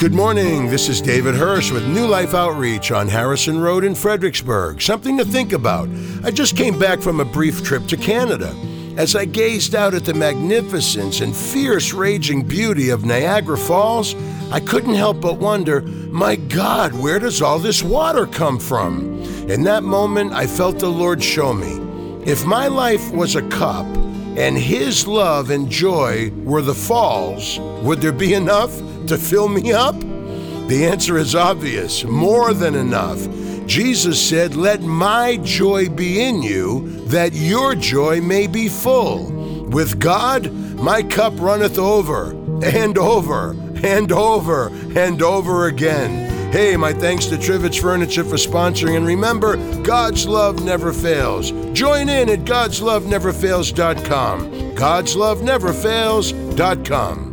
Good morning. This is David Hirsch with New Life Outreach on Harrison Road in Fredericksburg. Something to think about. I just came back from a brief trip to Canada. As I gazed out at the magnificence and fierce raging beauty of Niagara Falls, I couldn't help but wonder, my God, where does all this water come from? In that moment, I felt the Lord show me, if my life was a cup and His love and joy were the falls, would there be enough to fill me up? The answer is obvious, more than enough. Jesus said, "Let my joy be in you, that your joy may be full." With God, my cup runneth over, and over, and over, and over again. Hey, my thanks to Trivets Furniture for sponsoring, and remember, God's love never fails. Join in at godsloveneverfails.com. godsloveneverfails.com.